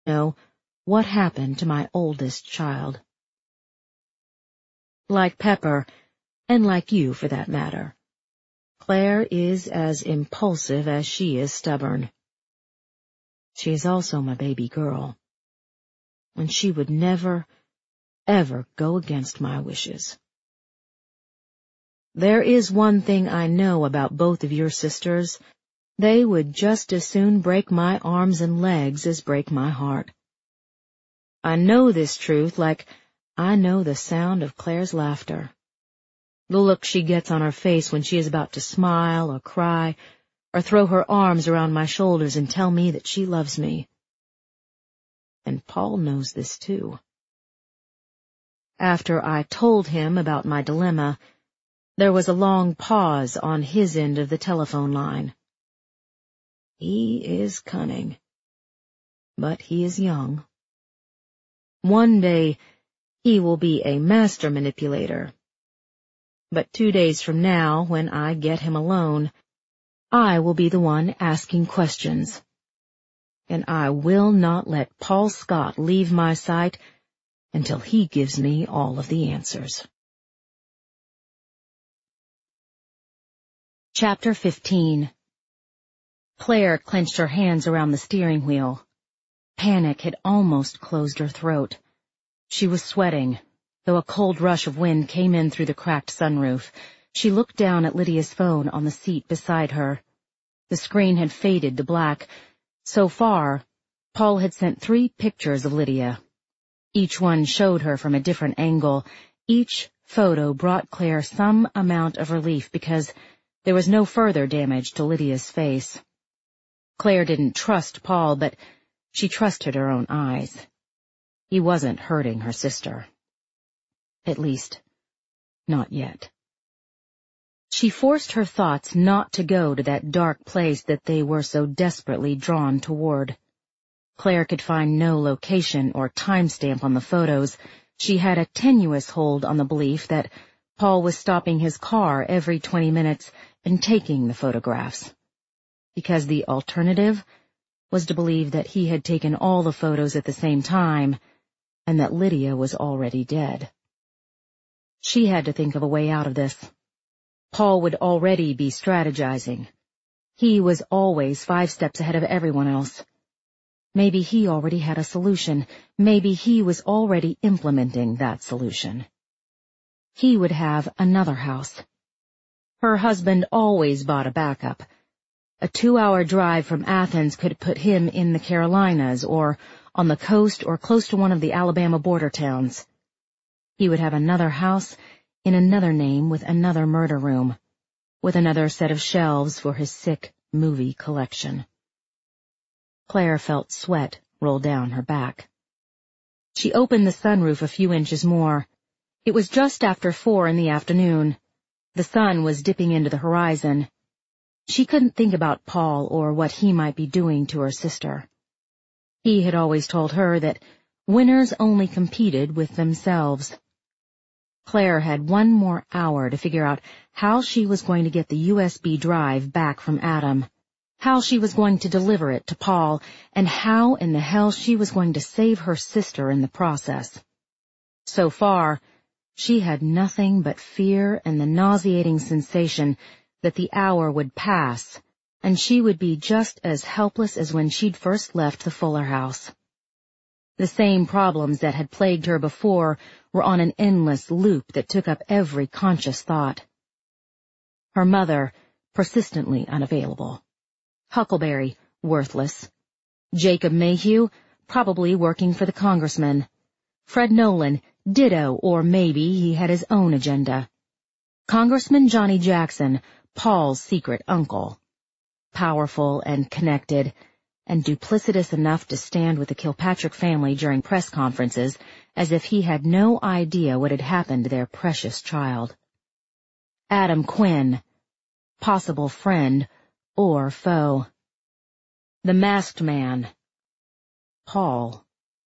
know what happened to my oldest child. Like Pepper, and like you for that matter, Claire is as impulsive as she is stubborn. She is also my baby girl, and she would never, ever go against my wishes. There is one thing I know about both of your sisters. They would just as soon break my arms and legs as break my heart. I know this truth like I know the sound of Claire's laughter, the look she gets on her face when she is about to smile or cry, or throw her arms around my shoulders and tell me that she loves me. And Paul knows this too. After I told him about my dilemma, there was a long pause on his end of the telephone line. He is cunning, but he is young. One day, he will be a master manipulator. But 2 days from now, when I get him alone, I will be the one asking questions. And I will not let Paul Scott leave my sight until he gives me all of the answers. Chapter 15. Claire clenched her hands around the steering wheel. Panic had almost closed her throat. She was sweating, though a cold rush of wind came in through the cracked sunroof. She looked down at Lydia's phone on the seat beside her. The screen had faded to black. So far, Paul had sent 3 pictures of Lydia. Each one showed her from a different angle. Each photo brought Claire some amount of relief because there was no further damage to Lydia's face. Claire didn't trust Paul, but she trusted her own eyes. He wasn't hurting her sister. At least, not yet. She forced her thoughts not to go to that dark place that they were so desperately drawn toward. Claire could find no location or timestamp on the photos. She had a tenuous hold on the belief that Paul was stopping his car every 20 minutes and taking the photographs, because the alternative was to believe that he had taken all the photos at the same time and that Lydia was already dead. She had to think of a way out of this. Paul would already be strategizing. He was always 5 steps ahead of everyone else. Maybe he already had a solution. Maybe he was already implementing that solution. He would have another house. Her husband always bought a backup. A 2-hour drive from Athens could put him in the Carolinas or on the coast or close to one of the Alabama border towns. He would have another house in another name with another murder room, with another set of shelves for his sick movie collection. Claire felt sweat roll down her back. She opened the sunroof a few inches more. It was just after 4 in the afternoon. The sun was dipping into the horizon. She couldn't think about Paul or what he might be doing to her sister. He had always told her that winners only competed with themselves. Claire had 1 more hour to figure out how she was going to get the USB drive back from Adam, how she was going to deliver it to Paul, and how in the hell she was going to save her sister in the process. So far, she had nothing but fear and the nauseating sensation that the hour would pass, and she would be just as helpless as when she'd first left the Fuller house. The same problems that had plagued her before were on an endless loop that took up every conscious thought. Her mother, persistently unavailable. Huckleberry, worthless. Jacob Mayhew, probably working for the congressman. Fred Nolan, ditto, or maybe he had his own agenda. Congressman Johnny Jackson, Paul's secret uncle. Powerful and connected, and duplicitous enough to stand with the Kilpatrick family during press conferences as if he had no idea what had happened to their precious child. Adam Quinn, possible friend or foe. The masked man. Paul.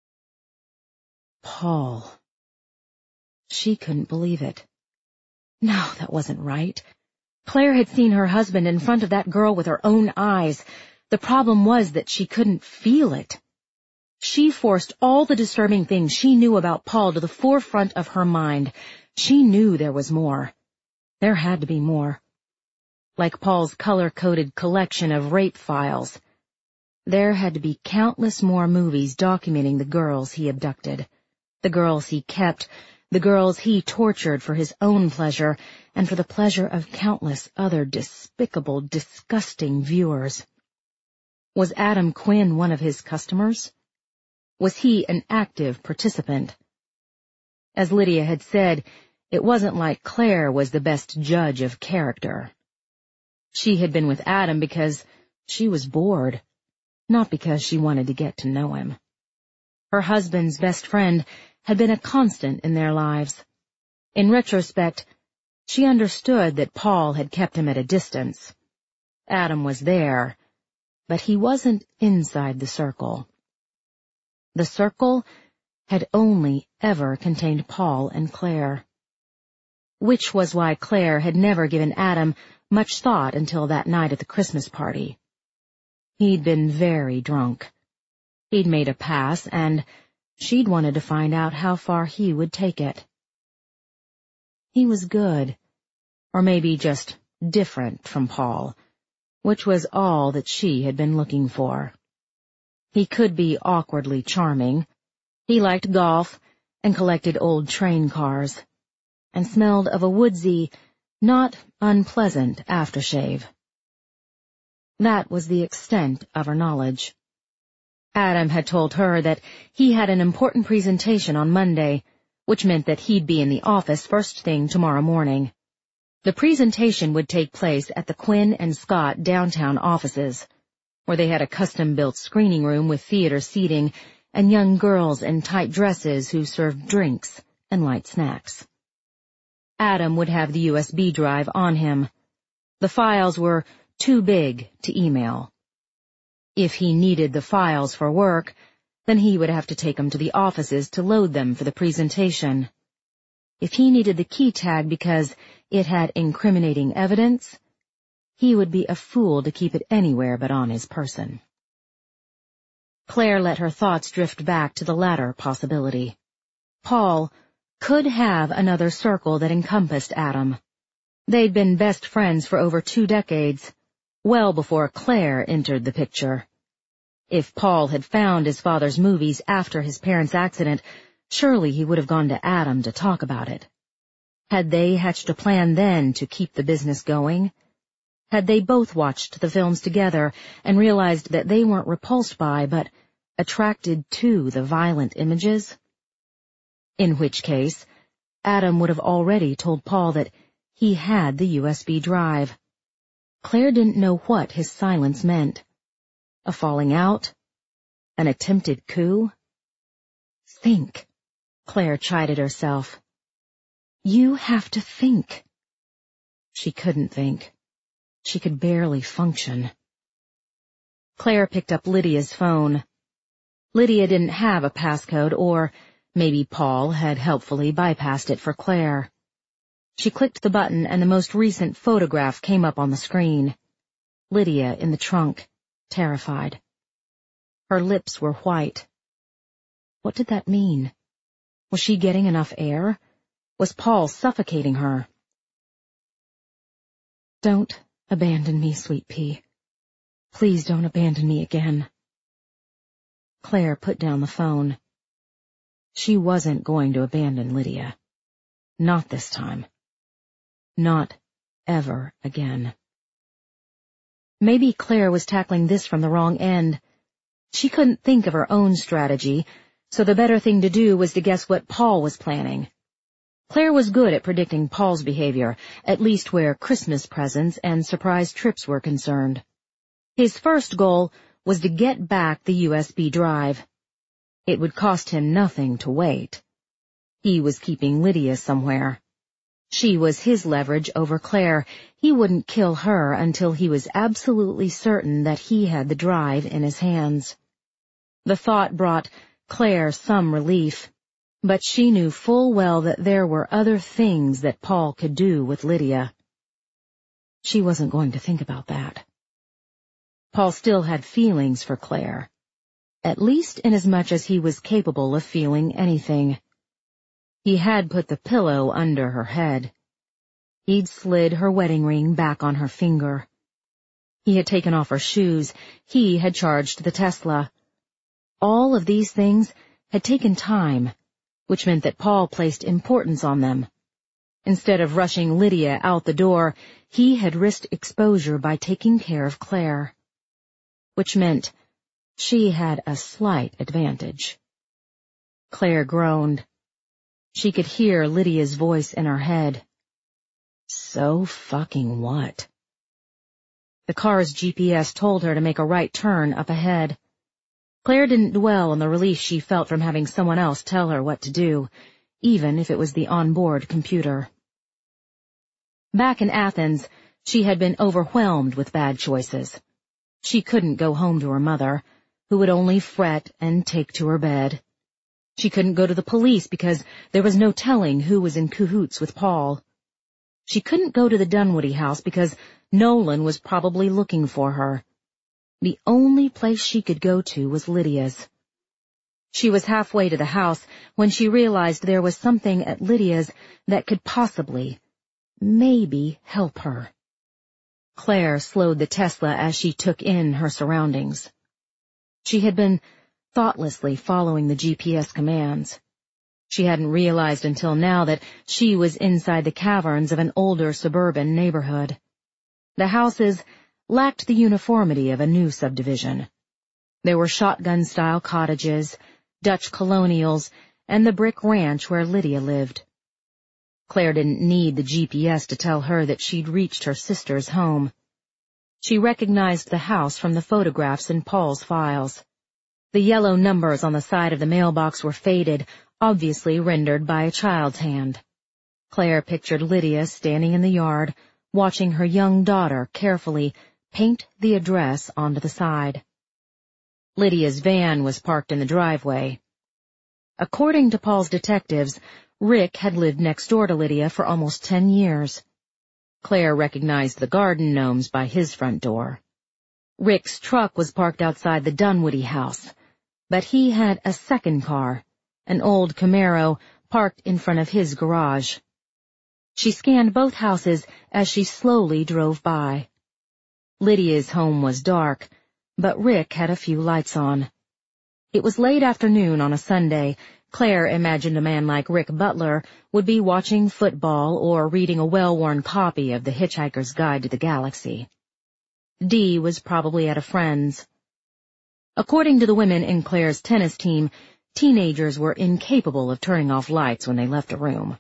Paul. She couldn't believe it. No, that wasn't right. Claire had seen her husband in front of that girl with her own eyes. The problem was that she couldn't feel it. She forced all the disturbing things she knew about Paul to the forefront of her mind. She knew there was more. There had to be more. Like Paul's color-coded collection of rape files. There had to be countless more movies documenting the girls he abducted, the girls he kept, the girls he tortured for his own pleasure and for the pleasure of countless other despicable, disgusting viewers. Was Adam Quinn one of his customers? Was he an active participant? As Lydia had said, it wasn't like Claire was the best judge of character. She had been with Adam because she was bored, not because she wanted to get to know him. Her husband's best friend had been a constant in their lives. In retrospect, she understood that Paul had kept him at a distance. Adam was there, but he wasn't inside the circle. The circle had only ever contained Paul and Claire. Which was why Claire had never given Adam much thought until that night at the Christmas party. He'd been very drunk. He'd made a pass, and she'd wanted to find out how far he would take it. He was good, or maybe just different from Paul, which was all that she had been looking for. He could be awkwardly charming. He liked golf and collected old train cars, and smelled of a woodsy, not unpleasant aftershave. That was the extent of her knowledge. Adam had told her that he had an important presentation on Monday, which meant that he'd be in the office first thing tomorrow morning. The presentation would take place at the Quinn and Scott downtown offices, where they had a custom-built screening room with theater seating and young girls in tight dresses who served drinks and light snacks. Adam would have the USB drive on him. The files were too big to email. If he needed the files for work, then he would have to take them to the offices to load them for the presentation. If he needed the key tag because it had incriminating evidence, he would be a fool to keep it anywhere but on his person. Claire let her thoughts drift back to the latter possibility. Paul could have another circle that encompassed Adam. They'd been best friends for over 2 decades, well before Claire entered the picture. If Paul had found his father's movies after his parents' accident, surely he would have gone to Adam to talk about it. Had they hatched a plan then to keep the business going? Had they both watched the films together and realized that they weren't repulsed by, but attracted to the violent images? In which case, Adam would have already told Paul that he had the USB drive. Claire didn't know what his silence meant. A falling out? An attempted coup? Think, Claire chided herself. You have to think. She couldn't think. She could barely function. Claire picked up Lydia's phone. Lydia didn't have a passcode, or maybe Paul had helpfully bypassed it for Claire. She clicked the button and the most recent photograph came up on the screen. Lydia in the trunk, terrified. Her lips were white. What did that mean? Was she getting enough air? Was Paul suffocating her? Don't abandon me, sweet pea. Please don't abandon me again. Claire put down the phone. She wasn't going to abandon Lydia. Not this time. Not ever again. Maybe Claire was tackling this from the wrong end. She couldn't think of her own strategy, so the better thing to do was to guess what Paul was planning. Claire was good at predicting Paul's behavior, at least where Christmas presents and surprise trips were concerned. His first goal was to get back the USB drive. It would cost him nothing to wait. He was keeping Lydia somewhere. She was his leverage over Claire. He wouldn't kill her until he was absolutely certain that he had the drive in his hands. The thought brought Claire some relief, but she knew full well that there were other things that Paul could do with Lydia. She wasn't going to think about that. Paul still had feelings for Claire. at least inasmuch as he was capable of feeling anything. He had put the pillow under her head. He'd slid her wedding ring back on her finger. He had taken off her shoes. He had charged the Tesla. All of these things had taken time, which meant that Paul placed importance on them. Instead of rushing Lydia out the door, he had risked exposure by taking care of Claire. Which meant she had a slight advantage. Claire groaned. She could hear Lydia's voice in her head. So fucking what? The car's GPS told her to make a right turn up ahead. Claire didn't dwell on the relief she felt from having someone else tell her what to do, even if it was the onboard computer. Back in Athens, she had been overwhelmed with bad choices. She couldn't go home to her mother, who would only fret and take to her bed. She couldn't go to the police because there was no telling who was in cahoots with Paul. She couldn't go to the Dunwoody house because Nolan was probably looking for her. The only place she could go to was Lydia's. She was halfway to the house when she realized there was something at Lydia's that could possibly, maybe, help her. Claire slowed the Tesla as she took in her surroundings. She had been thoughtlessly following the GPS commands. She hadn't realized until now that she was inside the caverns of an older suburban neighborhood. The houses lacked the uniformity of a new subdivision. There were shotgun-style cottages, Dutch colonials, and the brick ranch where Lydia lived. Claire didn't need the GPS to tell her that she'd reached her sister's home. She recognized the house from the photographs in Paul's files. The yellow numbers on the side of the mailbox were faded, obviously rendered by a child's hand. Claire pictured Lydia standing in the yard, watching her young daughter carefully paint the address onto the side. Lydia's van was parked in the driveway. According to Paul's detectives, Rick had lived next door to Lydia for almost 10 years. Claire recognized the garden gnomes by his front door. Rick's truck was parked outside the Dunwoody house, but he had a second car, an old Camaro, parked in front of his garage. She scanned both houses as she slowly drove by. Lydia's home was dark, but Rick had a few lights on. It was late afternoon on a Sunday. Claire imagined a man like Rick Butler would be watching football or reading a well-worn copy of The Hitchhiker's Guide to the Galaxy. Dee was probably at a friend's. According to the women in Claire's tennis team, teenagers were incapable of turning off lights when they left a room.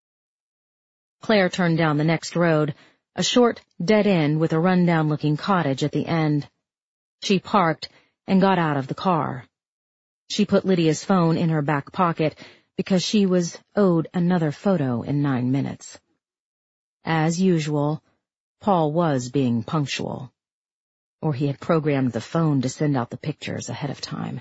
Claire turned down the next road, a short dead end with a run-down-looking cottage at the end. She parked and got out of the car. She put Lydia's phone in her back pocket because she was owed another photo in 9 minutes. As usual, Paul was being punctual. Or he had programmed the phone to send out the pictures ahead of time.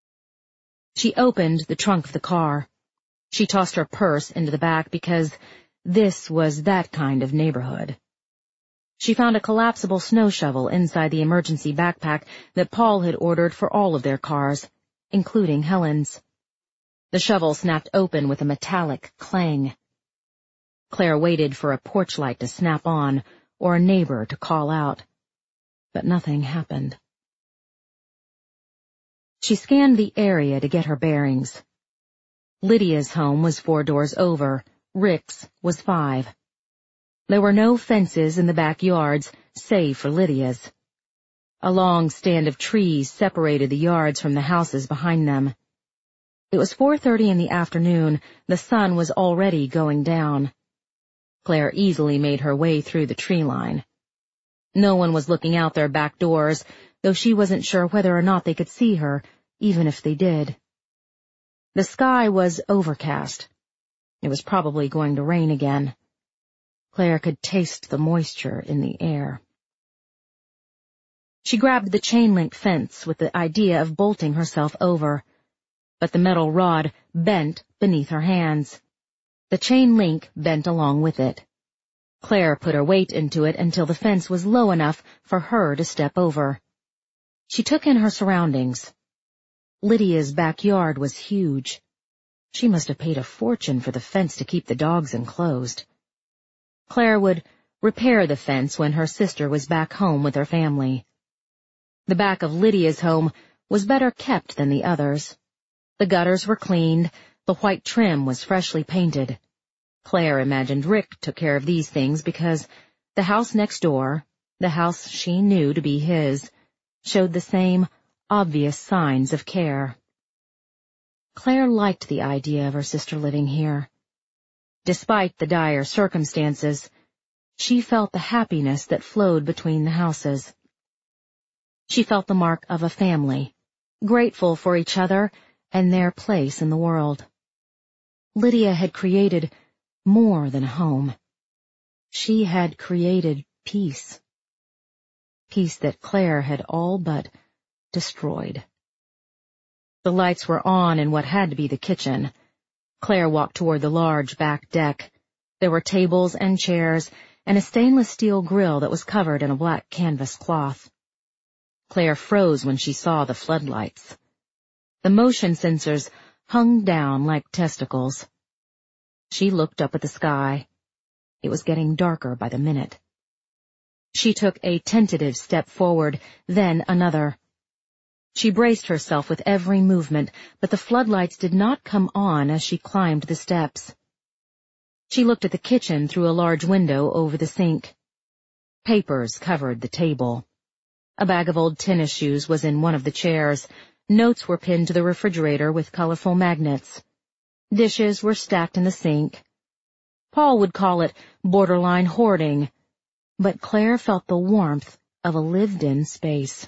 She opened the trunk of the car. She tossed her purse into the back because this was that kind of neighborhood. She found a collapsible snow shovel inside the emergency backpack that Paul had ordered for all of their cars, including Helen's. The shovel snapped open with a metallic clang. Claire waited for a porch light to snap on or a neighbor to call out, but nothing happened. She scanned the area to get her bearings. Lydia's home was 4 doors over, Rick's was 5. There were no fences in the backyards, save for Lydia's. A long stand of trees separated the yards from the houses behind them. It was 4:30 in the afternoon. The sun was already going down. Claire easily made her way through the tree line. No one was looking out their back doors, though she wasn't sure whether or not they could see her, even if they did. The sky was overcast. It was probably going to rain again. Claire could taste the moisture in the air. She grabbed the chain-link fence with the idea of bolting herself over, but the metal rod bent beneath her hands. The chain link bent along with it. Claire put her weight into it until the fence was low enough for her to step over. She took in her surroundings. Lydia's backyard was huge. She must have paid a fortune for the fence to keep the dogs enclosed. Claire would repair the fence when her sister was back home with her family. The back of Lydia's home was better kept than the others. The gutters were cleaned, the white trim was freshly painted. Claire imagined Rick took care of these things because the house next door, the house she knew to be his, showed the same obvious signs of care. Claire liked the idea of her sister living here. Despite the dire circumstances, she felt the happiness that flowed between the houses. She felt the mark of a family, grateful for each other and their place in the world. Lydia had created more than a home. She had created peace. Peace that Claire had all but destroyed. The lights were on in what had to be the kitchen. Claire walked toward the large back deck. There were tables and chairs and a stainless steel grill that was covered in a black canvas cloth. Claire froze when she saw the floodlights. The motion sensors hung down like testicles. She looked up at the sky. It was getting darker by the minute. She took a tentative step forward, then another. She braced herself with every movement, but the floodlights did not come on as she climbed the steps. She looked at the kitchen through a large window over the sink. Papers covered the table. A bag of old tennis shoes was in one of the chairs. Notes were pinned to the refrigerator with colorful magnets. Dishes were stacked in the sink. Paul would call it borderline hoarding, but Claire felt the warmth of a lived-in space.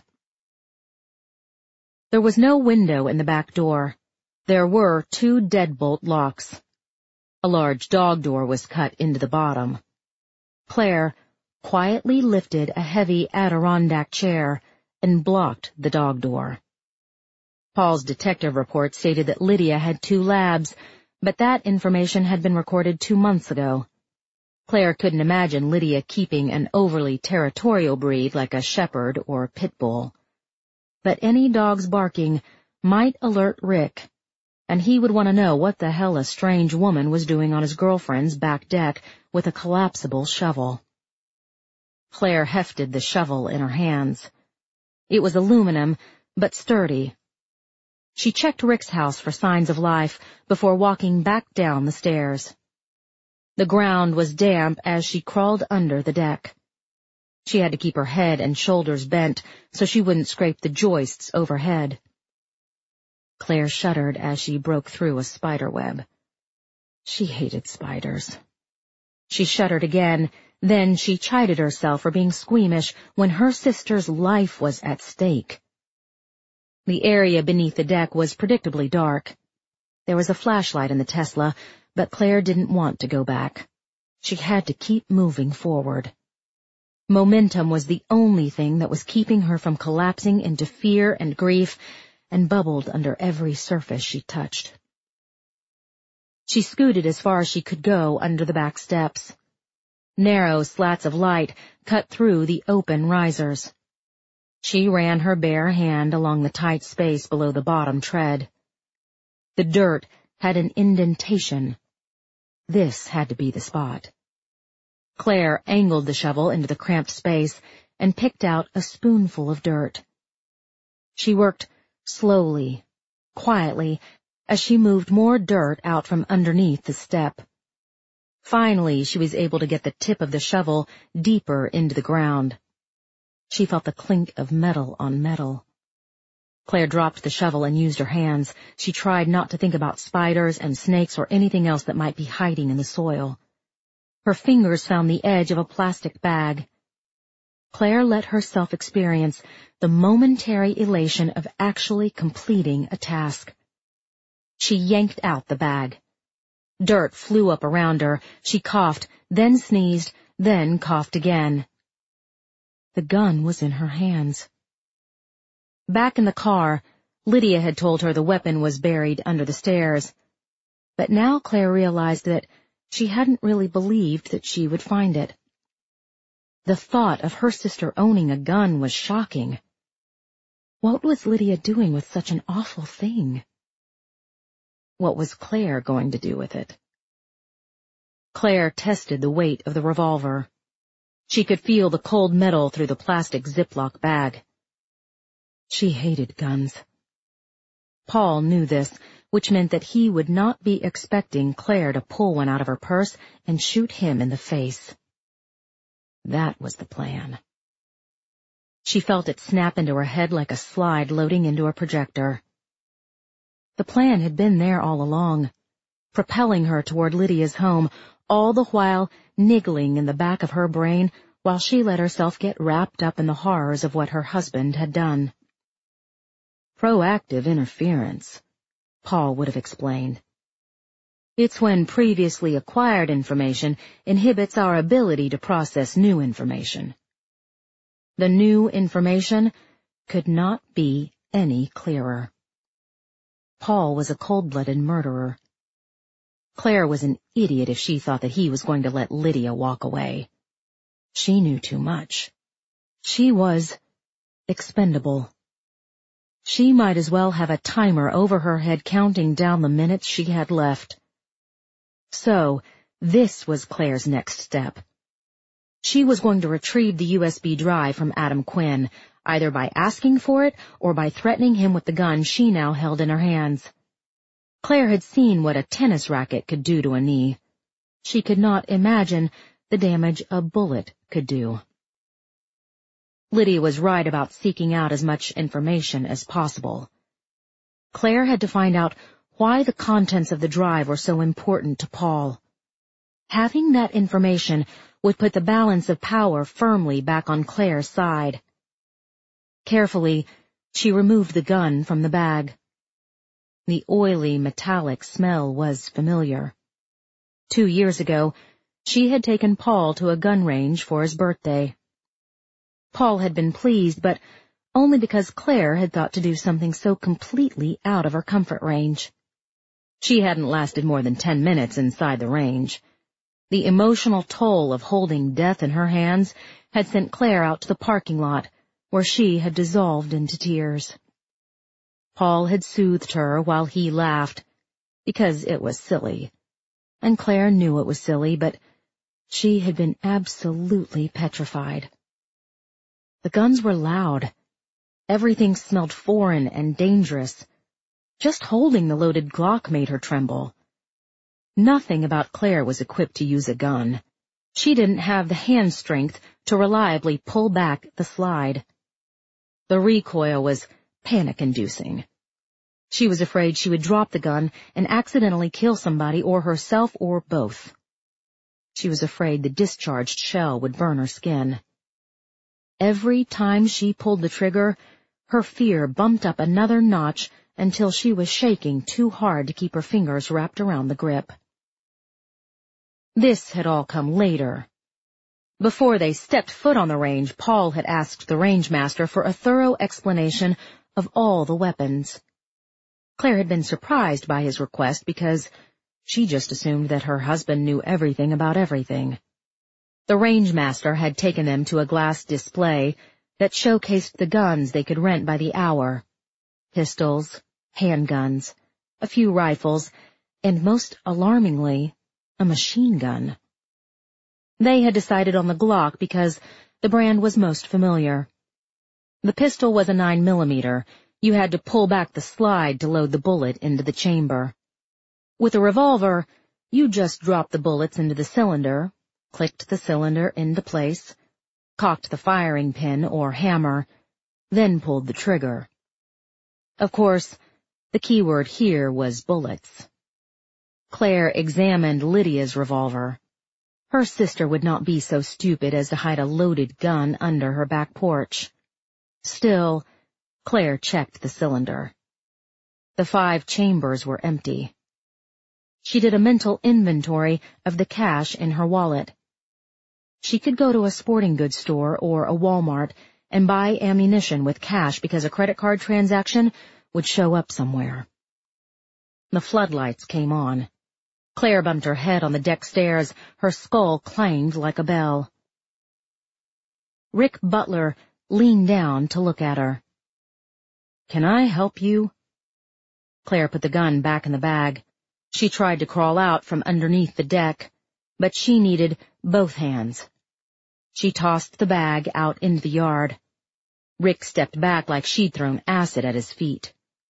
There was no window in the back door. There were 2 deadbolt locks. A large dog door was cut into the bottom. Claire quietly lifted a heavy Adirondack chair and blocked the dog door. Paul's detective report stated that Lydia had 2 labs, but that information had been recorded 2 months ago. Claire couldn't imagine Lydia keeping an overly territorial breed like a shepherd or pit bull. But any dog's barking might alert Rick, and he would want to know what the hell a strange woman was doing on his girlfriend's back deck with a collapsible shovel. Claire hefted the shovel in her hands. It was aluminum, but sturdy. She checked Rick's house for signs of life before walking back down the stairs. The ground was damp as she crawled under the deck. She had to keep her head and shoulders bent so she wouldn't scrape the joists overhead. Claire shuddered as she broke through a spider web. She hated spiders. She shuddered again, then she chided herself for being squeamish when her sister's life was at stake. The area beneath the deck was predictably dark. There was a flashlight in the Tesla, but Claire didn't want to go back. She had to keep moving forward. Momentum was the only thing that was keeping her from collapsing into fear and grief, and bubbled under every surface she touched. She scooted as far as she could go under the back steps. Narrow slats of light cut through the open risers. She ran her bare hand along the tight space below the bottom tread. The dirt had an indentation. This had to be the spot. Claire angled the shovel into the cramped space and picked out a spoonful of dirt. She worked slowly, quietly, as she moved more dirt out from underneath the step. Finally, she was able to get the tip of the shovel deeper into the ground. She felt the clink of metal on metal. Claire dropped the shovel and used her hands. She tried not to think about spiders and snakes or anything else that might be hiding in the soil. Her fingers found the edge of a plastic bag. Claire let herself experience the momentary elation of actually completing a task. She yanked out the bag. Dirt flew up around her. She coughed, then sneezed, then coughed again. The gun was in her hands. Back in the car, Lydia had told her the weapon was buried under the stairs. But now Claire realized that she hadn't really believed that she would find it. The thought of her sister owning a gun was shocking. What was Lydia doing with such an awful thing? What was Claire going to do with it? Claire tested the weight of the revolver. She could feel the cold metal through the plastic Ziploc bag. She hated guns. Paul knew this, which meant that he would not be expecting Claire to pull one out of her purse and shoot him in the face. That was the plan. She felt it snap into her head like a slide loading into a projector. The plan had been there all along, propelling her toward Lydia's home, all the while niggling in the back of her brain while she let herself get wrapped up in the horrors of what her husband had done. Proactive interference, Paul would have explained. It's when previously acquired information inhibits our ability to process new information. The new information could not be any clearer. Paul was a cold-blooded murderer. Claire was an idiot if she thought that he was going to let Lydia walk away. She knew too much. She was expendable. She might as well have a timer over her head counting down the minutes she had left. So, this was Claire's next step. She was going to retrieve the USB drive from Adam Quinn, either by asking for it or by threatening him with the gun she now held in her hands. Claire had seen what a tennis racket could do to a knee. She could not imagine the damage a bullet could do. Lydia was right about seeking out as much information as possible. Claire had to find out why the contents of the drive were so important to Paul. Having that information would put the balance of power firmly back on Claire's side. Carefully, she removed the gun from the bag. The oily, metallic smell was familiar. 2 years ago, she had taken Paul to a gun range for his birthday. Paul had been pleased, but only because Claire had thought to do something so completely out of her comfort range. She hadn't lasted more than 10 minutes inside the range. The emotional toll of holding death in her hands had sent Claire out to the parking lot, where she had dissolved into tears. Paul had soothed her while he laughed, because it was silly. And Claire knew it was silly, but she had been absolutely petrified. The guns were loud. Everything smelled foreign and dangerous. Just holding the loaded Glock made her tremble. Nothing about Claire was equipped to use a gun. She didn't have the hand strength to reliably pull back the slide. The recoil was panic-inducing. She was afraid she would drop the gun and accidentally kill somebody or herself or both. She was afraid the discharged shell would burn her skin. Every time she pulled the trigger, her fear bumped up another notch until she was shaking too hard to keep her fingers wrapped around the grip. This had all come later. Before they stepped foot on the range, Paul had asked the rangemaster for a thorough explanation of all the weapons. Claire had been surprised by his request because she just assumed that her husband knew everything about everything. The rangemaster had taken them to a glass display that showcased the guns they could rent by the hour. Pistols, handguns, a few rifles, and most alarmingly, a machine gun. They had decided on the Glock because the brand was most familiar. The pistol was a 9mm. You had to pull back the slide to load the bullet into the chamber. With a revolver, you just dropped the bullets into the cylinder, clicked the cylinder into place, cocked the firing pin or hammer, then pulled the trigger. Of course, the key word here was bullets. Claire examined Lydia's revolver. Her sister would not be so stupid as to hide a loaded gun under her back porch. Still, Claire checked the cylinder. The 5 chambers were empty. She did a mental inventory of the cash in her wallet. She could go to a sporting goods store or a Walmart and buy ammunition with cash because a credit card transaction would show up somewhere. The floodlights came on. Claire bumped her head on the deck stairs. Her skull clanged like a bell. Rick Butler leaned down to look at her. Can I help you? Claire put the gun back in the bag. She tried to crawl out from underneath the deck, but she needed both hands. She tossed the bag out into the yard. Rick stepped back like she'd thrown acid at his feet.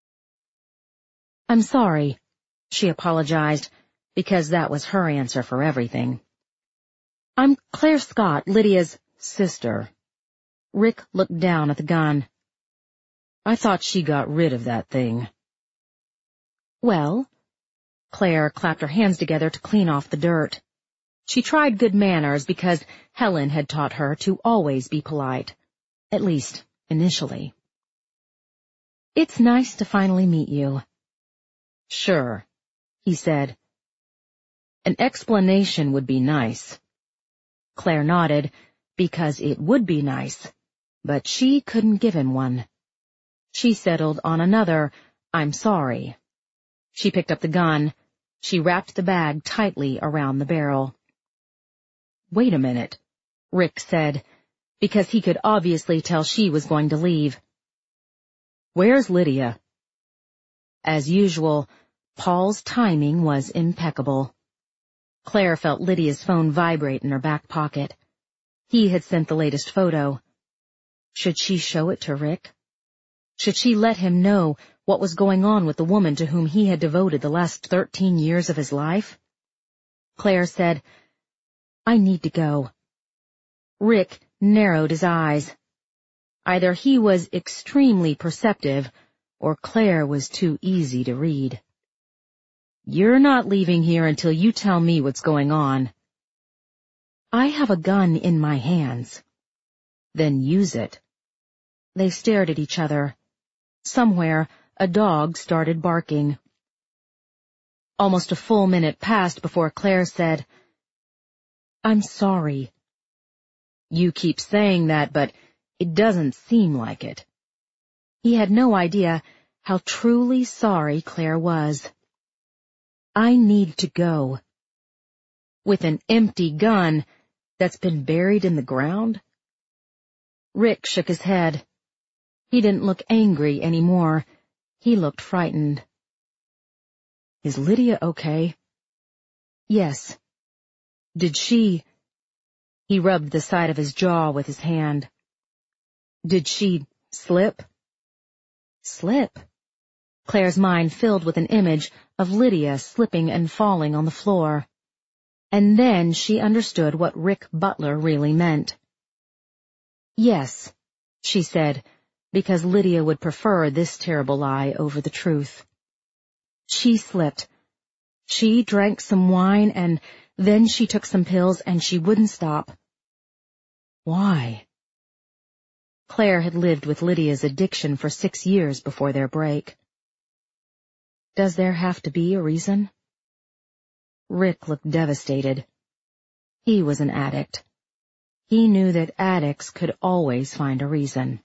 I'm sorry, she apologized, because that was her answer for everything. I'm Claire Scott, Lydia's sister. Rick looked down at the gun. I thought she got rid of that thing. Well, Claire clapped her hands together to clean off the dirt. She tried good manners because Helen had taught her to always be polite, at least initially. It's nice to finally meet you. Sure, he said. An explanation would be nice. Claire nodded, because it would be nice, but she couldn't give him one. She settled on another, I'm sorry. She picked up the gun. She wrapped the bag tightly around the barrel. Wait a minute, Rick said, because he could obviously tell she was going to leave. Where's Lydia? As usual, Paul's timing was impeccable. Claire felt Lydia's phone vibrate in her back pocket. He had sent the latest photo. Should she show it to Rick? Should she let him know what was going on with the woman to whom he had devoted the last 13 years of his life? Claire said, I need to go. Rick narrowed his eyes. Either he was extremely perceptive, or Claire was too easy to read. You're not leaving here until you tell me what's going on. I have a gun in my hands. Then use it. They stared at each other. Somewhere, a dog started barking. Almost a full minute passed before Claire said, I'm sorry. You keep saying that, but it doesn't seem like it. He had no idea how truly sorry Claire was. I need to go. With an empty gun that's been buried in the ground? Rick shook his head. He didn't look angry anymore. He looked frightened. Is Lydia okay? Yes. Did she... He rubbed the side of his jaw with his hand. Did she slip? Slip? Claire's mind filled with an image of Lydia slipping and falling on the floor. And then she understood what Rick Butler really meant. Yes, she said, because Lydia would prefer this terrible lie over the truth. She slipped. She drank some wine and then she took some pills and she wouldn't stop. Why? Claire had lived with Lydia's addiction for 6 years before their break. Does there have to be a reason? Rick looked devastated. He was an addict. He knew that addicts could always find a reason.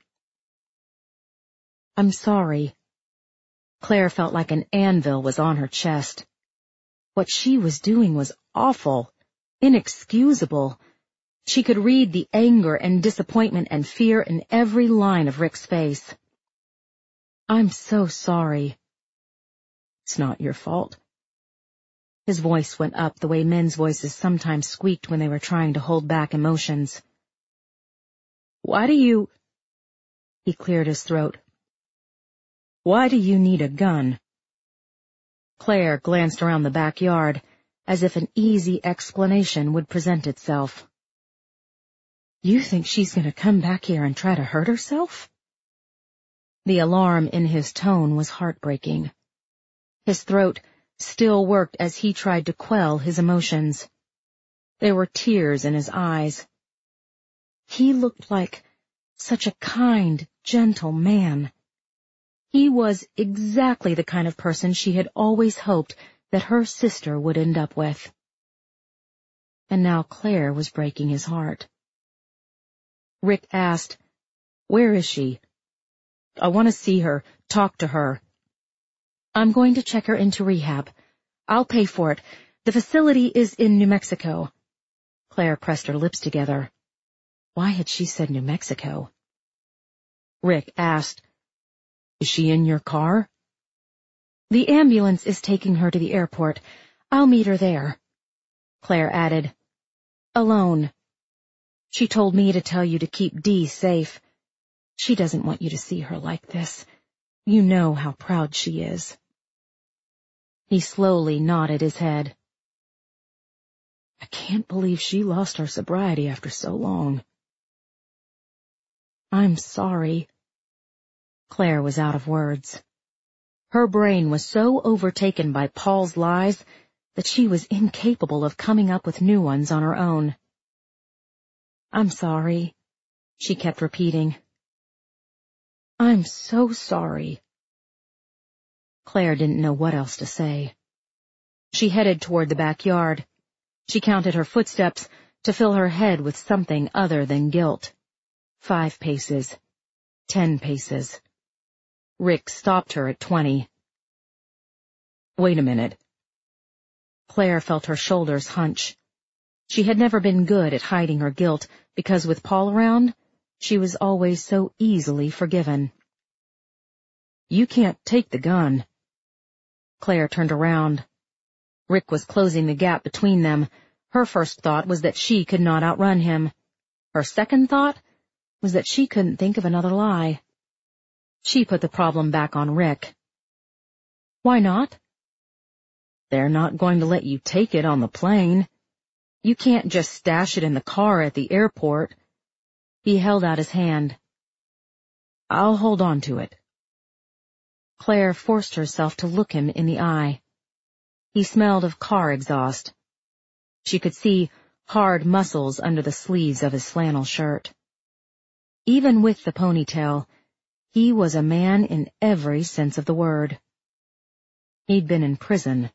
I'm sorry. Claire felt like an anvil was on her chest. What she was doing was awful, inexcusable. She could read the anger and disappointment and fear in every line of Rick's face. I'm so sorry. It's not your fault. His voice went up the way men's voices sometimes squeaked when they were trying to hold back emotions. Why do you... He cleared his throat. Why do you need a gun? Claire glanced around the backyard, as if an easy explanation would present itself. You think she's going to come back here and try to hurt herself? The alarm in his tone was heartbreaking. His throat still worked as he tried to quell his emotions. There were tears in his eyes. He looked like such a kind, gentle man. He was exactly the kind of person she had always hoped that her sister would end up with. And now Claire was breaking his heart. Rick asked, Where is she? I want to see her, talk to her. I'm going to check her into rehab. I'll pay for it. The facility is in New Mexico. Claire pressed her lips together. Why had she said New Mexico? Rick asked, Is she in your car? The ambulance is taking her to the airport. I'll meet her there. Claire added, alone. She told me to tell you to keep Dee safe. She doesn't want you to see her like this. You know how proud she is. He slowly nodded his head. I can't believe she lost her sobriety after so long. I'm sorry. Claire was out of words. Her brain was so overtaken by Paul's lies that she was incapable of coming up with new ones on her own. I'm sorry, she kept repeating. I'm so sorry. Claire didn't know what else to say. She headed toward the backyard. She counted her footsteps to fill her head with something other than guilt. 5 paces. 10 paces. Rick stopped her at 20. Wait a minute. Claire felt her shoulders hunch. She had never been good at hiding her guilt because with Paul around, she was always so easily forgiven. You can't take the gun. Claire turned around. Rick was closing the gap between them. Her first thought was that she could not outrun him. Her second thought was that she couldn't think of another lie. She put the problem back on Rick. Why not? They're not going to let you take it on the plane. You can't just stash it in the car at the airport. He held out his hand. I'll hold on to it. Claire forced herself to look him in the eye. He smelled of car exhaust. She could see hard muscles under the sleeves of his flannel shirt. Even with the ponytail, he was a man in every sense of the word. He'd been in prison.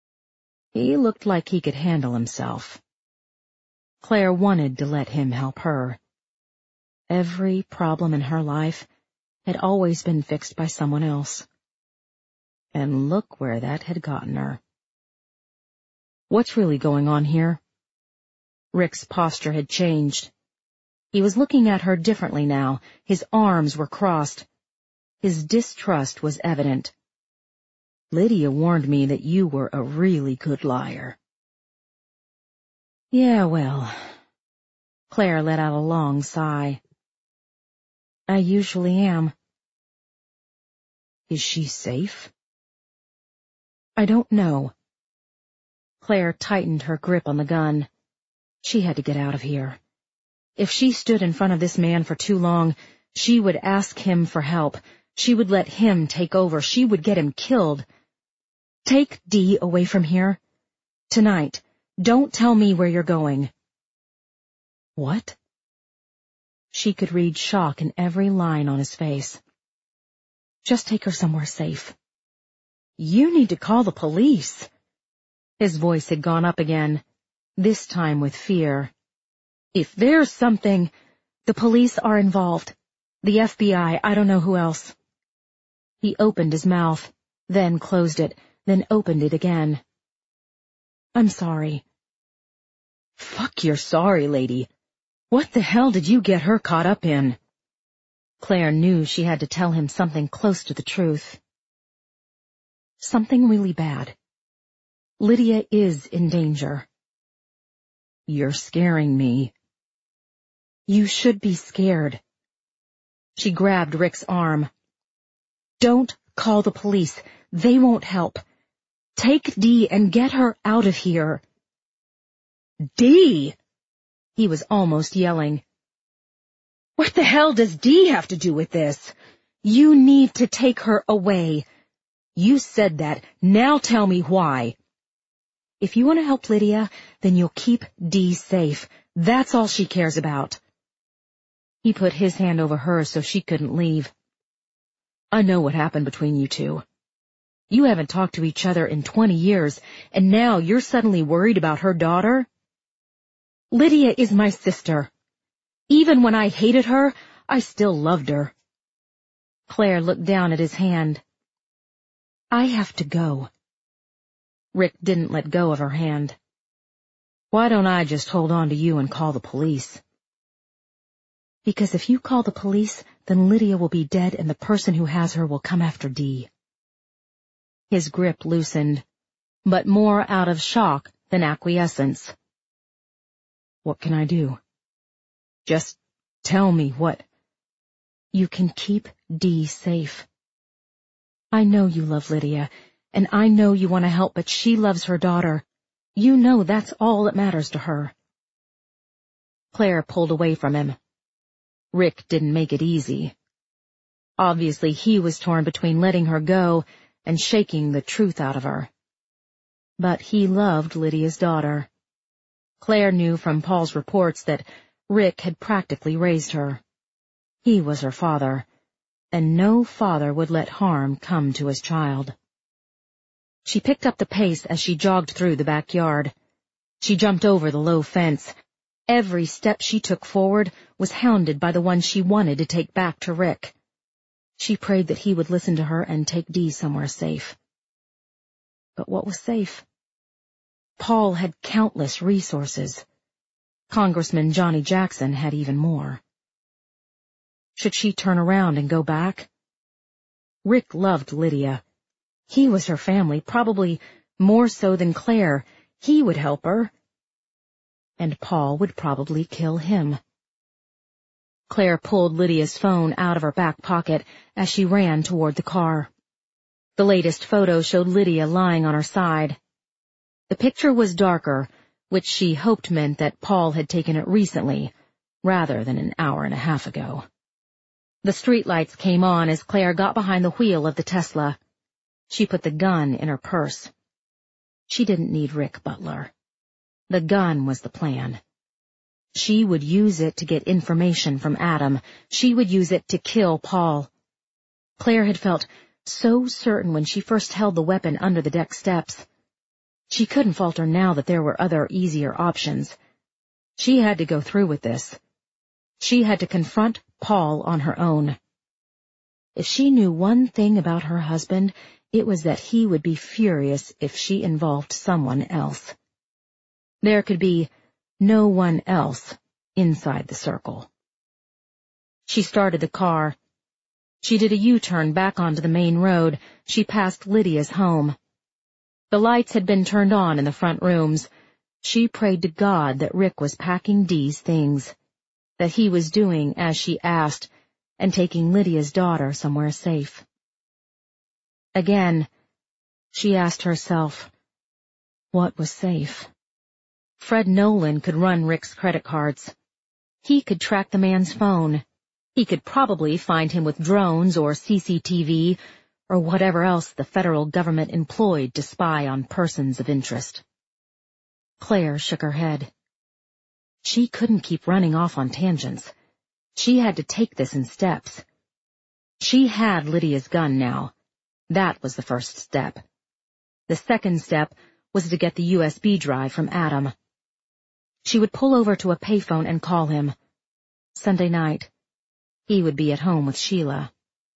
He looked like he could handle himself. Claire wanted to let him help her. Every problem in her life had always been fixed by someone else. And look where that had gotten her. What's really going on here? Rick's posture had changed. He was looking at her differently now. His arms were crossed. His distrust was evident. Lydia warned me that you were a really good liar. Yeah, well. Claire let out a long sigh. I usually am. Is she safe? I don't know. Claire tightened her grip on the gun. She had to get out of here. If she stood in front of this man for too long, she would ask him for help. She would let him take over. She would get him killed. Take Dee away from here. Tonight. Don't tell me where you're going. What? She could read shock in every line on his face. Just take her somewhere safe. You need to call the police. His voice had gone up again, this time with fear. If there's something, the police are involved. The FBI, I don't know who else. He opened his mouth, then closed it, then opened it again. I'm sorry. Fuck your sorry, lady. What the hell did you get her caught up in? Claire knew she had to tell him something close to the truth. Something really bad. Lydia is in danger. You're scaring me. You should be scared. She grabbed Rick's arm. Don't call the police. They won't help. Take Dee and get her out of here. Dee! He was almost yelling. What the hell does Dee have to do with this? You need to take her away. You said that. Now tell me why. If you want to help Lydia, then you'll keep Dee safe. That's all she cares about. He put his hand over hers so she couldn't leave. I know what happened between you two. You haven't talked to each other in 20 years, and now you're suddenly worried about her daughter? Lydia is my sister. Even when I hated her, I still loved her. Claire looked down at his hand. I have to go. Rick didn't let go of her hand. Why don't I just hold on to you and call the police? Because if you call the police, then Lydia will be dead and the person who has her will come after Dee. His grip loosened, but more out of shock than acquiescence. What can I do? Just tell me what. You can keep Dee safe. I know you love Lydia, and I know you want to help, but she loves her daughter. You know that's all that matters to her. Claire pulled away from him. Rick didn't make it easy. Obviously, he was torn between letting her go and shaking the truth out of her. But he loved Lydia's daughter. Claire knew from Paul's reports that Rick had practically raised her. He was her father, and no father would let harm come to his child. She picked up the pace as she jogged through the backyard. She jumped over the low fence. Every step she took forward was hounded by the one she wanted to take back to Rick. She prayed that he would listen to her and take Dee somewhere safe. But what was safe? Paul had countless resources. Congressman Johnny Jackson had even more. Should she turn around and go back? Rick loved Lydia. He was her family, probably more so than Claire. He would help her. And Paul would probably kill him. Claire pulled Lydia's phone out of her back pocket as she ran toward the car. The latest photo showed Lydia lying on her side. The picture was darker, which she hoped meant that Paul had taken it recently, rather than an hour and a half ago. The streetlights came on as Claire got behind the wheel of the Tesla. She put the gun in her purse. She didn't need Rick Butler. The gun was the plan. She would use it to get information from Adam. She would use it to kill Paul. Claire had felt so certain when she first held the weapon under the deck steps. She couldn't falter now that there were other, easier options. She had to go through with this. She had to confront Paul on her own. If she knew one thing about her husband, it was that he would be furious if she involved someone else. There could be no one else inside the circle. She started the car. She did a U-turn back onto the main road. She passed Lydia's home. The lights had been turned on in the front rooms. She prayed to God that Rick was packing Dee's things, that he was doing as she asked, and taking Lydia's daughter somewhere safe. Again, she asked herself, what was safe? Fred Nolan could run Rick's credit cards. He could track the man's phone. He could probably find him with drones or CCTV or whatever else the federal government employed to spy on persons of interest. Claire shook her head. She couldn't keep running off on tangents. She had to take this in steps. She had Lydia's gun now. That was the first step. The second step was to get the USB drive from Adam. She would pull over to a payphone and call him. Sunday night. He would be at home with Sheila.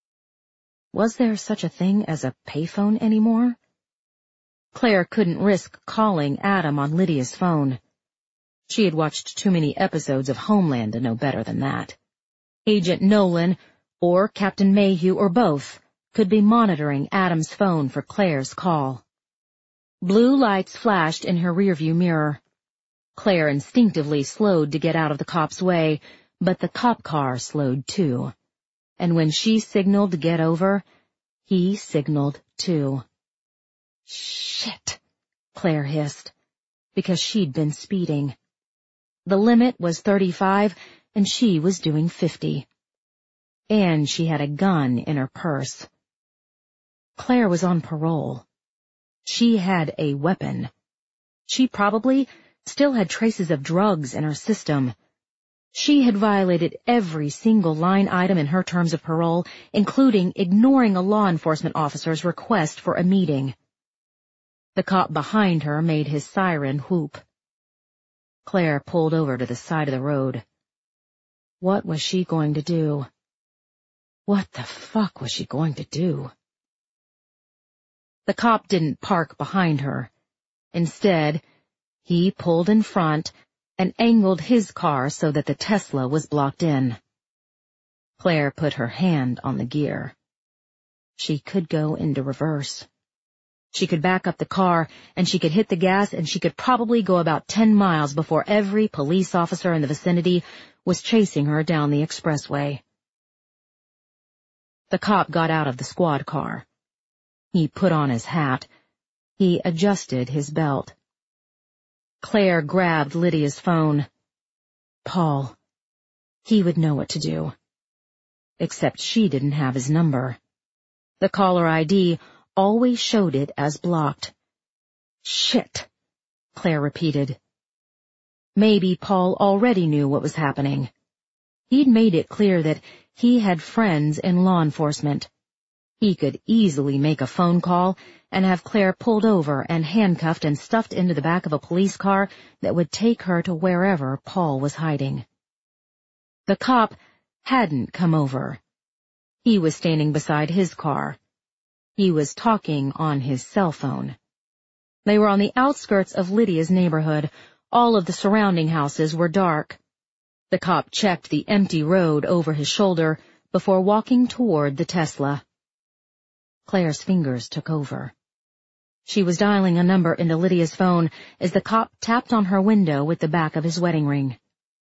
Was there such a thing as a payphone anymore? Claire couldn't risk calling Adam on Lydia's phone. She had watched too many episodes of Homeland to know better than that. Agent Nolan, or Captain Mayhew, or both, could be monitoring Adam's phone for Claire's call. Blue lights flashed in her rearview mirror. Claire instinctively slowed to get out of the cop's way, but the cop car slowed too. And when she signaled to get over, he signaled too. Shit, Claire hissed, because she'd been speeding. The limit was 35, and she was doing 50. And she had a gun in her purse. Claire was on parole. She had a weapon. She probably still had traces of drugs in her system. She had violated every single line item in her terms of parole, including ignoring a law enforcement officer's request for a meeting. The cop behind her made his siren whoop. Claire pulled over to the side of the road. What was she going to do? What the fuck was she going to do? The cop didn't park behind her. Instead, he pulled in front and angled his car so that the Tesla was blocked in. Claire put her hand on the gear. She could go into reverse. She could back up the car, and she could hit the gas, and she could probably go about 10 miles before every police officer in the vicinity was chasing her down the expressway. The cop got out of the squad car. He put on his hat. He adjusted his belt. Claire grabbed Lydia's phone. Paul. He would know what to do. Except she didn't have his number. The caller ID always showed it as blocked. Shit, Claire repeated. Maybe Paul already knew what was happening. He'd made it clear that he had friends in law enforcement. He could easily make a phone call and have Claire pulled over and handcuffed and stuffed into the back of a police car that would take her to wherever Paul was hiding. The cop hadn't come over. He was standing beside his car. He was talking on his cell phone. They were on the outskirts of Lydia's neighborhood. All of the surrounding houses were dark. The cop checked the empty road over his shoulder before walking toward the Tesla. Claire's fingers took over. She was dialing a number into Lydia's phone as the cop tapped on her window with the back of his wedding ring.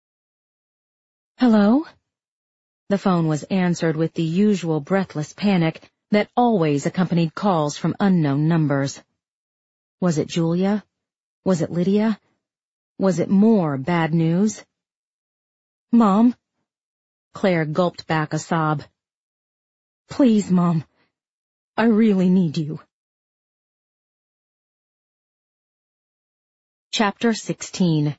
Hello? The phone was answered with the usual breathless panic that always accompanied calls from unknown numbers. Was it Julia? Was it Lydia? Was it more bad news? Mom? Claire gulped back a sob. Please, Mom. I really need you. Chapter 16.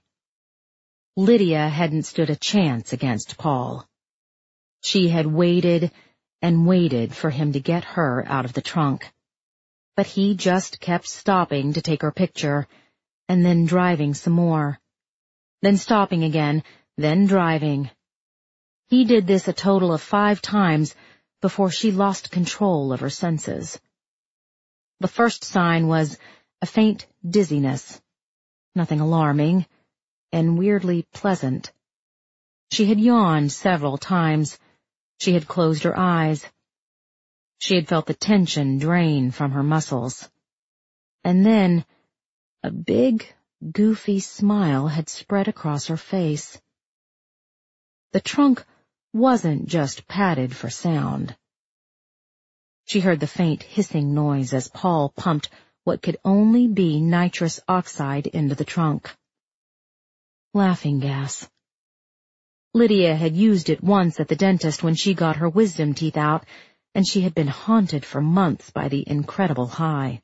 Lydia hadn't stood a chance against Paul. She had waited and waited for him to get her out of the trunk. But he just kept stopping to take her picture, and then driving some more. Then stopping again, then driving. He did this a total of 5 times before she lost control of her senses. The first sign was a faint dizziness, nothing alarming, and weirdly pleasant. She had yawned several times. She had closed her eyes. She had felt the tension drain from her muscles. And then, a big, goofy smile had spread across her face. The trunk wasn't just padded for sound. She heard the faint hissing noise as Paul pumped what could only be nitrous oxide into the trunk. Laughing gas. Lydia had used it once at the dentist when she got her wisdom teeth out, and she had been haunted for months by the incredible high.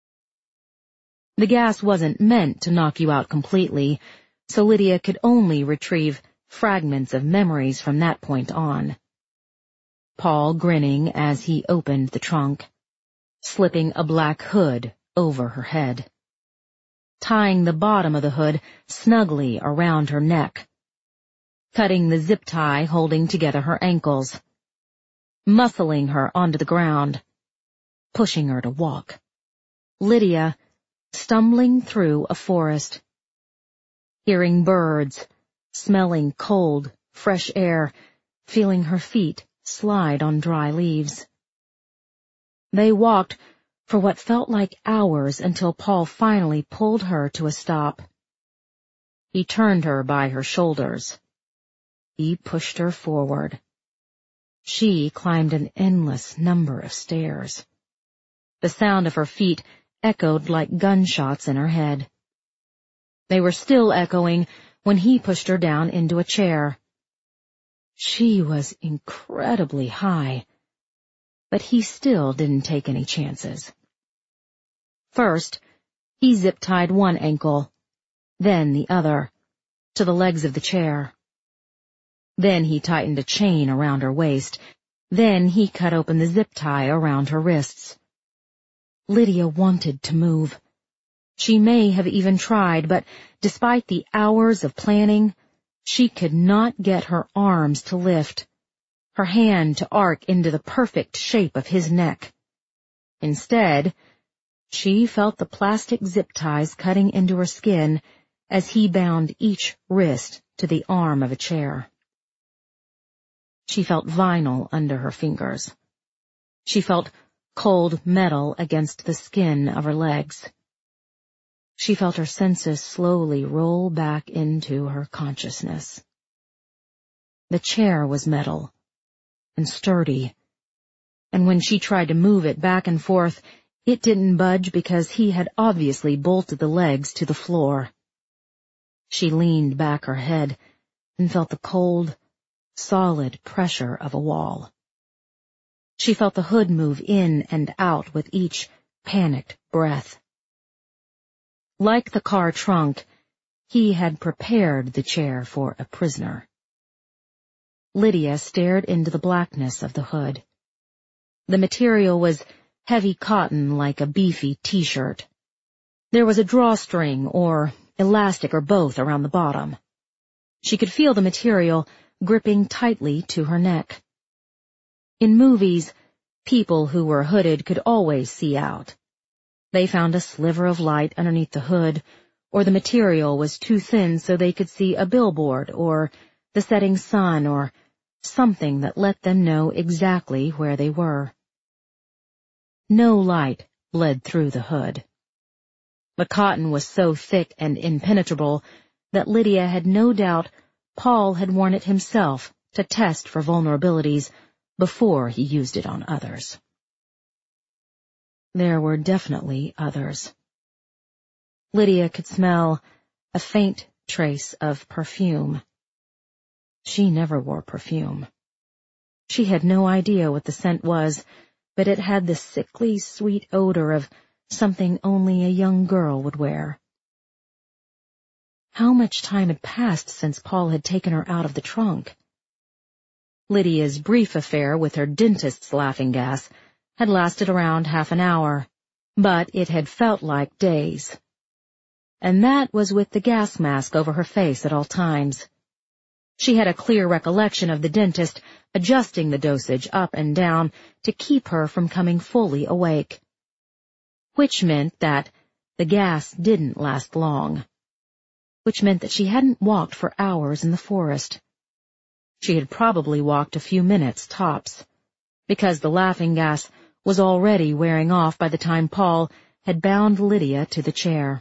The gas wasn't meant to knock you out completely, so Lydia could only retrieve fragments of memories from that point on. Paul grinning as he opened the trunk, slipping a black hood over her head, tying the bottom of the hood snugly around her neck, cutting the zip tie holding together her ankles, muscling her onto the ground, pushing her to walk. Lydia stumbling through a forest, hearing birds, smelling cold, fresh air, feeling her feet slide on dry leaves. They walked for what felt like hours until Paul finally pulled her to a stop. He turned her by her shoulders. He pushed her forward. She climbed an endless number of stairs. The sound of her feet echoed like gunshots in her head. They were still echoing when he pushed her down into a chair. She was incredibly high, but he still didn't take any chances. First, he zip-tied one ankle, then the other, to the legs of the chair. Then he tightened a chain around her waist. Then he cut open the zip tie around her wrists. Lydia wanted to move. She may have even tried, but despite the hours of planning, she could not get her arms to lift, her hand to arc into the perfect shape of his neck. Instead, she felt the plastic zip ties cutting into her skin as he bound each wrist to the arm of a chair. She felt vinyl under her fingers. She felt cold metal against the skin of her legs. She felt her senses slowly roll back into her consciousness. The chair was metal and sturdy, and when she tried to move it back and forth, it didn't budge because he had obviously bolted the legs to the floor. She leaned back her head and felt the cold, solid pressure of a wall. She felt the hood move in and out with each panicked breath. Like the car trunk, he had prepared the chair for a prisoner. Lydia stared into the blackness of the hood. The material was heavy cotton like a beefy t-shirt. There was a drawstring or elastic or both around the bottom. She could feel the material gripping tightly to her neck. In movies, people who were hooded could always see out. They found a sliver of light underneath the hood, or the material was too thin so they could see a billboard or the setting sun or something that let them know exactly where they were. No light bled through the hood. The cotton was so thick and impenetrable that Lydia had no doubt Paul had worn it himself to test for vulnerabilities before he used it on others. There were definitely others. Lydia could smell a faint trace of perfume. She never wore perfume. She had no idea what the scent was, but it had the sickly, sweet odor of something only a young girl would wear. How much time had passed since Paul had taken her out of the trunk? Lydia's brief affair with her dentist's laughing gas had lasted around half an hour, but it had felt like days. And that was with the gas mask over her face at all times. She had a clear recollection of the dentist adjusting the dosage up and down to keep her from coming fully awake. Which meant that the gas didn't last long. Which meant that she hadn't walked for hours in the forest. She had probably walked a few minutes tops, because the laughing gas was already wearing off by the time Paul had bound Lydia to the chair.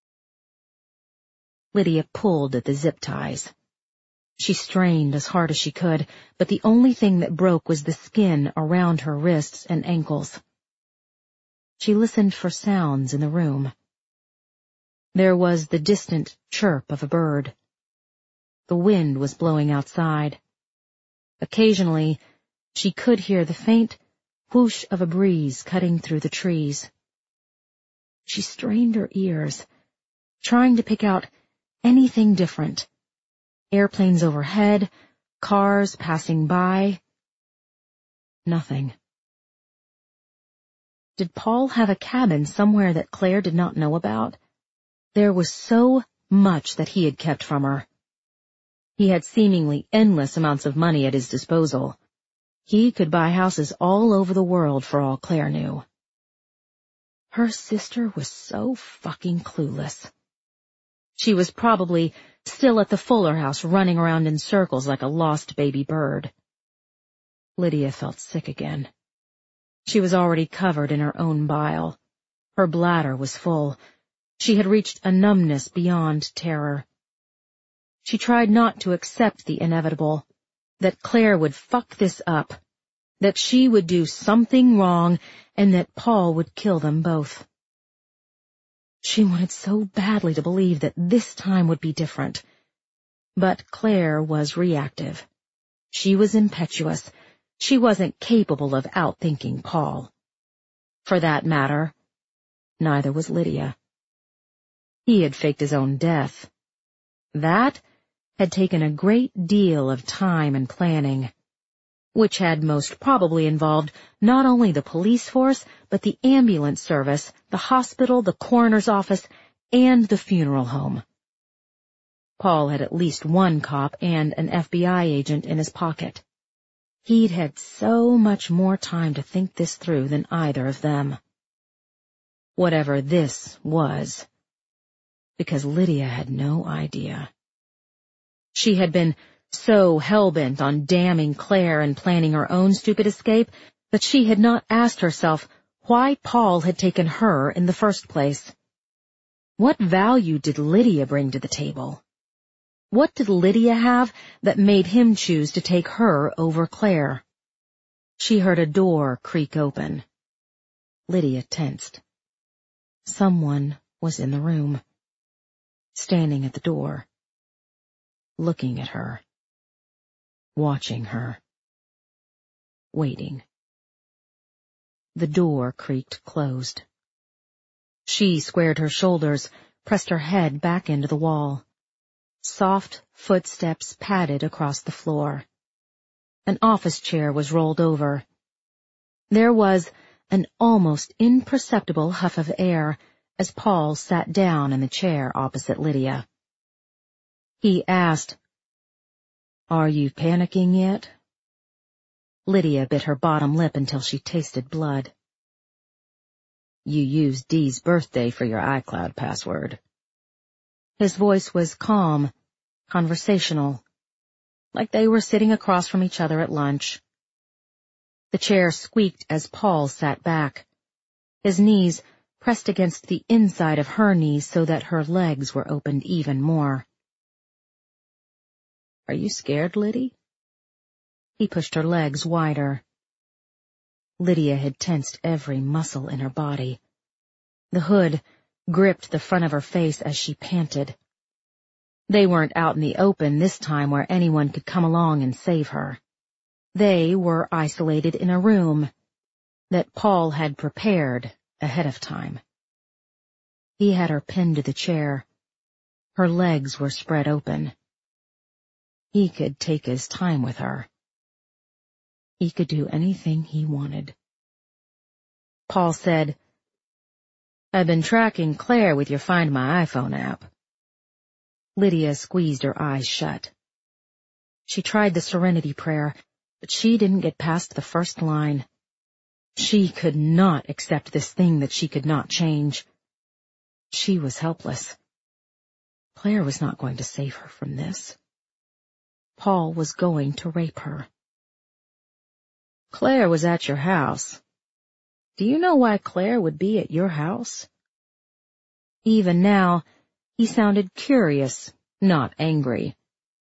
Lydia pulled at the zip ties. She strained as hard as she could, but the only thing that broke was the skin around her wrists and ankles. She listened for sounds in the room. There was the distant chirp of a bird. The wind was blowing outside. Occasionally, she could hear the faint whoosh of a breeze cutting through the trees. She strained her ears, trying to pick out anything different. Airplanes overhead, cars passing by. Nothing. Did Paul have a cabin somewhere that Claire did not know about? There was so much that he had kept from her. He had seemingly endless amounts of money at his disposal. He could buy houses all over the world for all Claire knew. Her sister was so fucking clueless. She was probably still at the Fuller house running around in circles like a lost baby bird. Lydia felt sick again. She was already covered in her own bile. Her bladder was full. She had reached a numbness beyond terror. She tried not to accept the inevitable, that Claire would fuck this up, that she would do something wrong, and that Paul would kill them both. She wanted so badly to believe that this time would be different. But Claire was reactive. She was impetuous. She wasn't capable of outthinking Paul. For that matter, neither was Lydia. He had faked his own death. That had taken a great deal of time and planning, which had most probably involved not only the police force, but the ambulance service, the hospital, the coroner's office, and the funeral home. Paul had at least one cop and an FBI agent in his pocket. He'd had so much more time to think this through than either of them. Whatever this was, because Lydia had no idea. She had been so hell-bent on damning Claire and planning her own stupid escape that she had not asked herself why Paul had taken her in the first place. What value did Lydia bring to the table? What did Lydia have that made him choose to take her over Claire? She heard a door creak open. Lydia tensed. Someone was in the room, standing at the door, looking at her, watching her, waiting. The door creaked closed. She squared her shoulders, pressed her head back into the wall. Soft footsteps padded across the floor. An office chair was rolled over. There was an almost imperceptible huff of air as Paul sat down in the chair opposite Lydia. He asked, "Are you panicking yet?" Lydia bit her bottom lip until she tasted blood. "You used Dee's birthday for your iCloud password." His voice was calm, conversational, like they were sitting across from each other at lunch. The chair squeaked as Paul sat back, his knees pressed against the inside of her knees so that her legs were opened even more. "Are you scared, Liddy?" He pushed her legs wider. Lydia had tensed every muscle in her body. The hood gripped the front of her face as she panted. They weren't out in the open this time where anyone could come along and save her. They were isolated in a room that Paul had prepared ahead of time. He had her pinned to the chair. Her legs were spread open. He could take his time with her. He could do anything he wanted. Paul said, "I've been tracking Claire with your Find My iPhone app." Lydia squeezed her eyes shut. She tried the Serenity Prayer, but she didn't get past the first line. She could not accept this thing that she could not change. She was helpless. Claire was not going to save her from this. Paul was going to rape her. "Claire was at your house. Do you know why Claire would be at your house?" Even now, he sounded curious, not angry.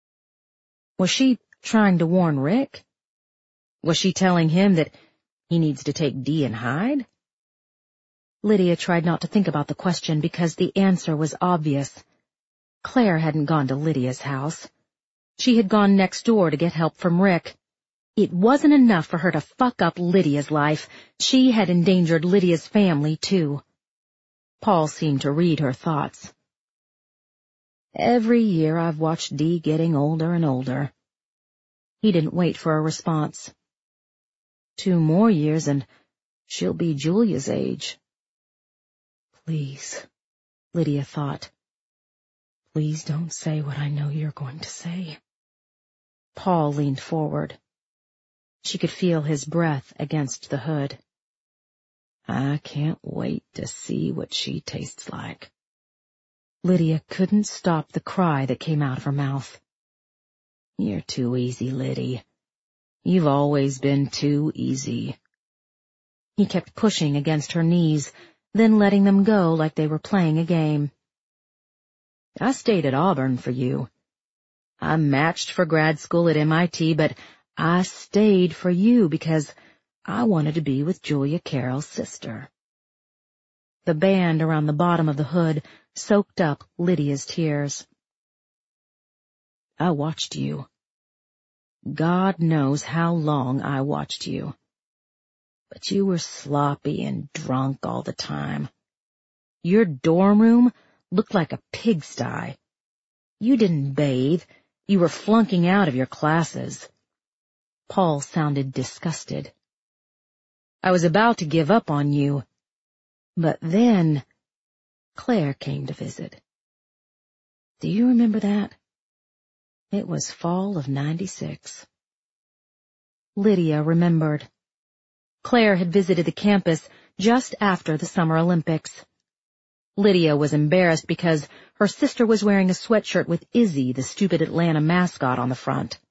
Was she trying to warn Rick? Was she telling him that he needs to take Dee and hide? Lydia tried not to think about the question because the answer was obvious. Claire hadn't gone to Lydia's house. She had gone next door to get help from Rick. It wasn't enough for her to fuck up Lydia's life. She had endangered Lydia's family, too. Paul seemed to read her thoughts. "Every year I've watched Dee getting older and older." He didn't wait for a response. "2 more years and she'll be Julia's age." Please, Lydia thought. Please don't say what I know you're going to say. Paul leaned forward. She could feel his breath against the hood. "I can't wait to see what she tastes like." Lydia couldn't stop the cry that came out of her mouth. "You're too easy, Liddy. You've always been too easy." He kept pushing against her knees, then letting them go like they were playing a game. "I stayed at Auburn for you. I matched for grad school at MIT, but I stayed for you because I wanted to be with Julia Carroll's sister." The band around the bottom of the hood soaked up Lydia's tears. "I watched you. God knows how long I watched you. But you were sloppy and drunk all the time. Your dorm room looked like a pigsty. You didn't bathe. You were flunking out of your classes." Paul sounded disgusted. "I was about to give up on you. But then Claire came to visit. Do you remember that? It was fall of '96. Lydia remembered. Claire had visited the campus just after the Summer Olympics. Lydia was embarrassed because her sister was wearing a sweatshirt with Izzy, the stupid Atlanta mascot, on the front.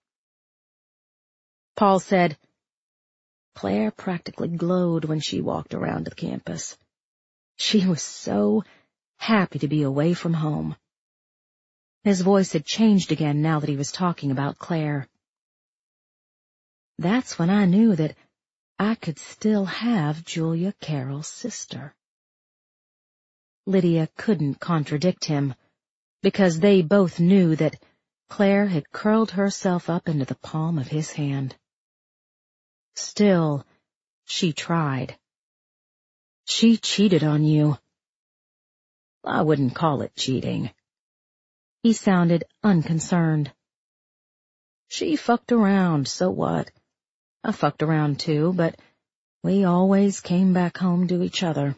Paul said, Claire practically glowed when she walked around the campus. She was so happy to be away from home. His voice had changed again now that he was talking about Claire. That's when I knew that I could still have Julia Carroll's sister. Lydia couldn't contradict him, because they both knew that Claire had curled herself up into the palm of his hand. Still, she tried. She cheated on you. I wouldn't call it cheating. He sounded unconcerned. She fucked around, so what? I fucked around too, but we always came back home to each other.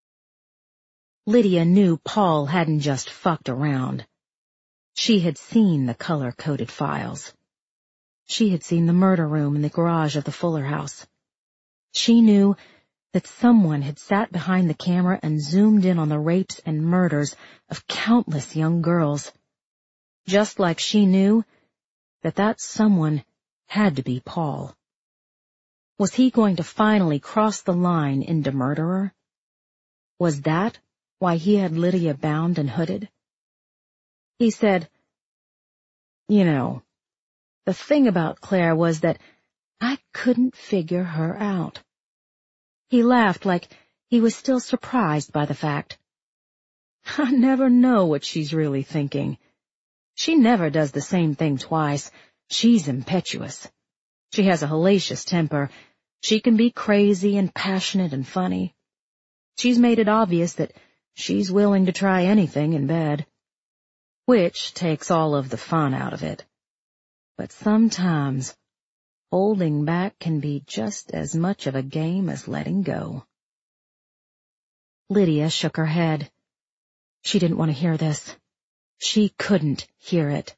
Lydia knew Paul hadn't just fucked around. She had seen the color-coded files. She had seen the murder room in the garage of the Fuller house. She knew that someone had sat behind the camera and zoomed in on the rapes and murders of countless young girls. Just like she knew that someone had to be Paul. Was he going to finally cross the line into murderer? Was that why he had Lydia bound and hooded? He said, You know, the thing about Claire was that I couldn't figure her out. He laughed like he was still surprised by the fact. I never know what she's really thinking. She never does the same thing twice. She's impetuous. She has a hellacious temper. She can be crazy and passionate and funny. She's made it obvious that she's willing to try anything in bed, which takes all of the fun out of it. But sometimes holding back can be just as much of a game as letting go. Lydia shook her head. She didn't want to hear this. She couldn't hear it.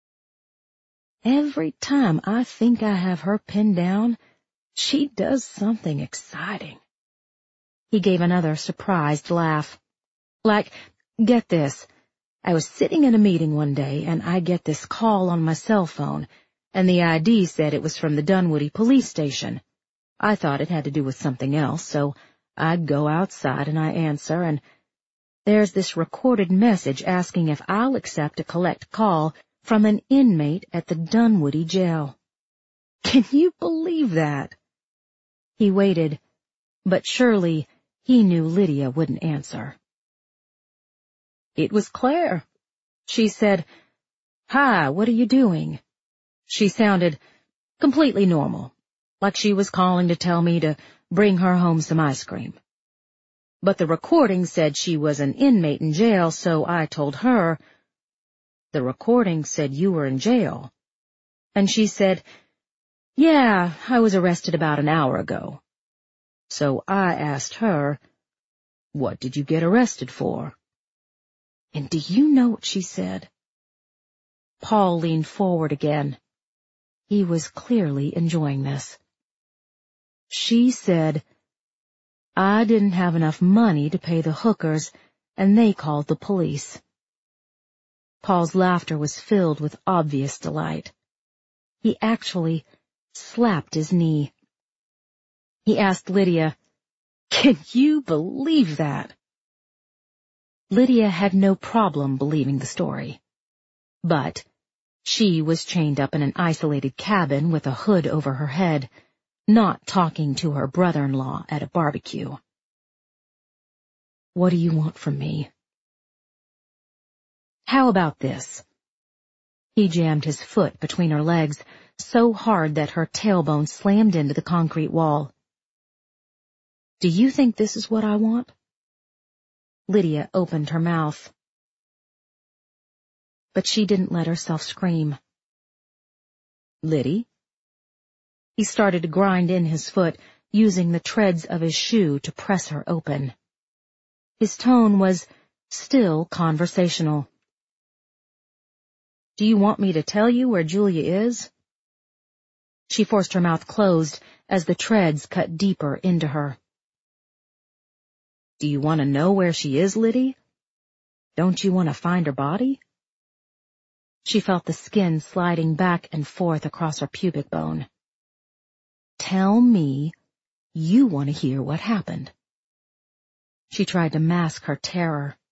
Every time I think I have her pinned down, she does something exciting. He gave another surprised laugh. Like, get this, I was sitting in a meeting one day and I get this call on my cell phone, and the ID said it was from the Dunwoody police station. I thought it had to do with something else, so I go outside and I answer, and there's this recorded message asking if I'll accept a collect call from an inmate at the Dunwoody jail. Can you believe that? He waited, but surely he knew Lydia wouldn't answer. It was Claire. She said, Hi, what are you doing? She sounded completely normal, like she was calling to tell me to bring her home some ice cream. But the recording said she was an inmate in jail, so I told her, The recording said you were in jail. And she said, Yeah, I was arrested about an hour ago. So I asked her, What did you get arrested for? And do you know what she said? Paul leaned forward again. He was clearly enjoying this. She said, I didn't have enough money to pay the hookers, and they called the police. Paul's laughter was filled with obvious delight. He actually slapped his knee. He asked Lydia, Can you believe that? Lydia had no problem believing the story. But she was chained up in an isolated cabin with a hood over her head, not talking to her brother-in-law at a barbecue. What do you want from me? How about this? He jammed his foot between her legs so hard that her tailbone slammed into the concrete wall. Do you think this is what I want? Lydia opened her mouth. But she didn't let herself scream. Liddy? He started to grind in his foot, using the treads of his shoe to press her open. His tone was still conversational. Do you want me to tell you where Julia is? She forced her mouth closed as the treads cut deeper into her. Do you want to know where she is, Liddy? Don't you want to find her body? She felt the skin sliding back and forth across her pubic bone. Tell me you want to hear what happened. She tried to mask her terror.